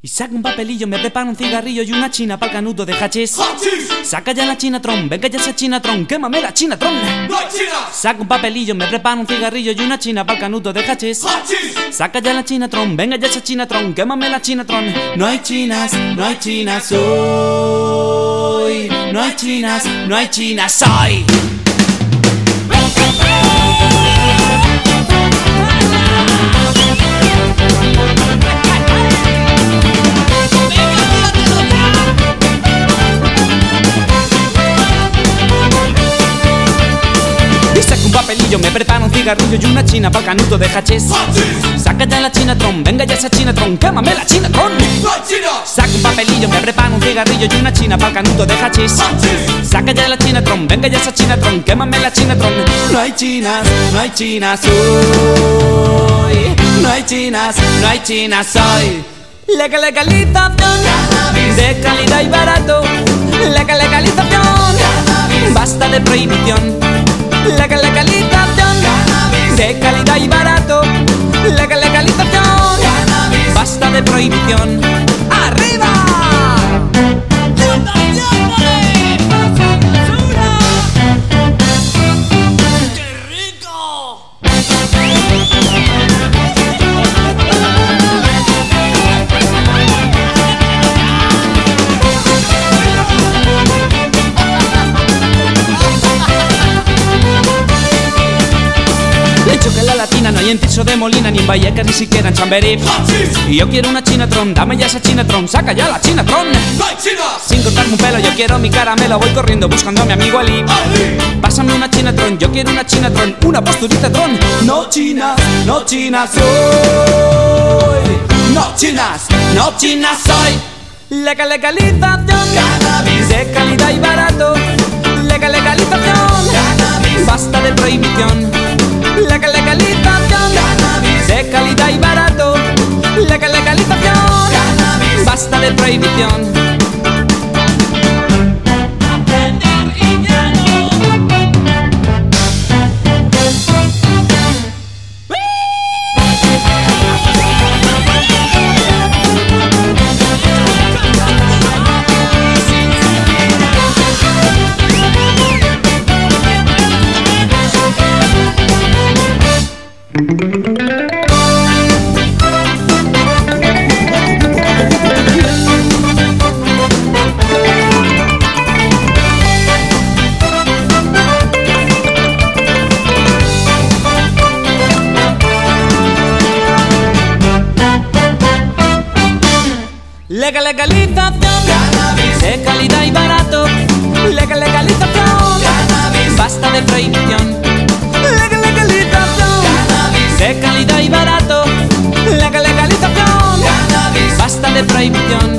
Y saca un papelillo, me prepara un cigarrillo y una china pa'l canuto de hachís. Saca ya la Chinatron, venga ya esa Chinatron, quémame la Chinatron. ¡No hay China! Saca un papelillo, me prepara un cigarrillo y una china pa'l canuto de hachís. Saca ya la Chinatron, venga ya esa Chinatron, quémame la Chinatron. No hay chinas hoy. No hay chinas hoy. Papelillo, me prepara un cigarrillo y una china pa'l canuto de hachís. Saca ya la Chinatron, venga ya esa Chinatron, quémame la Chinatron. Saca un papelillo, me prepara un cigarrillo y una china pa'l canuto de hachís. Saca ya la Chinatron, venga ya esa Chinatron, quémame la Chinatron. No hay chinas hoy. No hay chinas hoy. Legalización de calidad y barato. Legalización, basta de prohibición. Legalización de calidad y barato. Legalización, basta de prohibición. ¡Arriba! ¡Qué rico! Que la latina no hay en Tirso de Molina ni en Vallecas ni siquiera en Chamberí. Y yo quiero una Chinatron, dame ya esa Chinatron, saca ya la Chinatron. Sin cortarme un pelo, yo quiero mi caramelo, voy corriendo buscando a mi amigo Ali. Pásame una Chinatron, yo quiero una Chinatron, una posturita tron. No chinas hoy. No chinas hoy. Legalización de calidad y barato. Legalización, basta de prohibición. Legalización de calidad y barato. Legalización, basta de prohibición. Legalización de calidad y barato. Legalización, basta de prohibición. Legalización de calidad y barato. Legalización, basta de prohibición.